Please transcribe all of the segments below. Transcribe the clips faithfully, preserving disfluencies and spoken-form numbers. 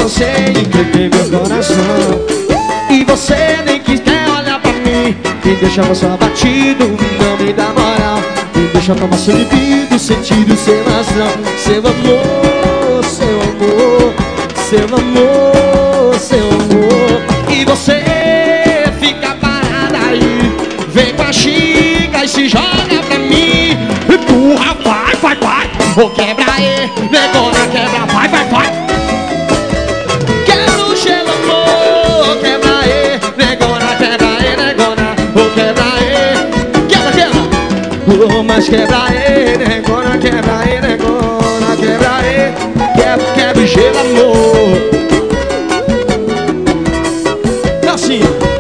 você entreguei meu coração. E você nem quis quer olhar pra mim. Me deixava só abatido, não me dá moral. Me deixa tomar seu libido, sentir o seu razão. Seu amor, seu amor, seu amor, seu amor. E você fica parada aí, vem com a xinga e se joga pra mim. Empurra, vai, vai, vai. Vou quebrar aí, negona, quebra, vai, vai, vai. Quebra o gelo, amor, quebra aí, negona, quebra aí, negona. Vou quebrar aí, quebra, quebra. Oh, mas quebra aí, negona, quebra aí, negona, quebra aí. Quebra, quebra o gelo, amor. Assim.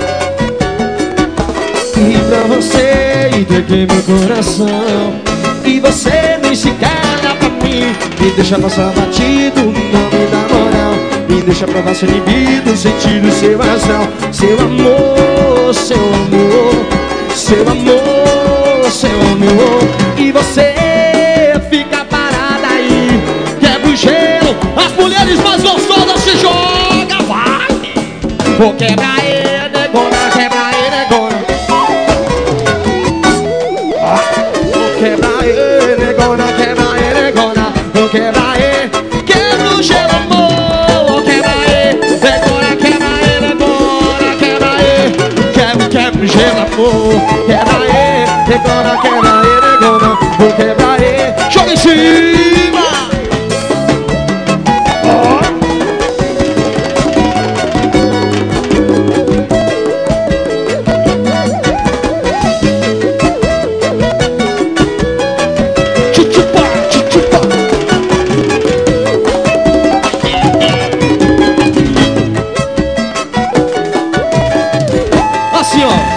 E pra você entreguei meu coração. E você nem sequer olha pra mim. Me deixa passar batido, não me dá moral. Me deixa provar seu libido, sentir o seu astral. Seu amor, seu amor, seu amor, seu amor. E você fica parada aí, quebra o gelo. As mulheres mais gostosas se jogam, vai. Vou quebrar aí, negona, quebra aí, negona. Quebra aí, negona, quebra aí, negona. Vou quebrar aí, quebra o gelo, amor. Quebra aí, negona, quebra aí, negona. Quebra aí, quebra, quebra o gelo, amor. Quebra aí, negona, quebra aí, negona. Vou quebrar aí, joga em cima. Assim, ó.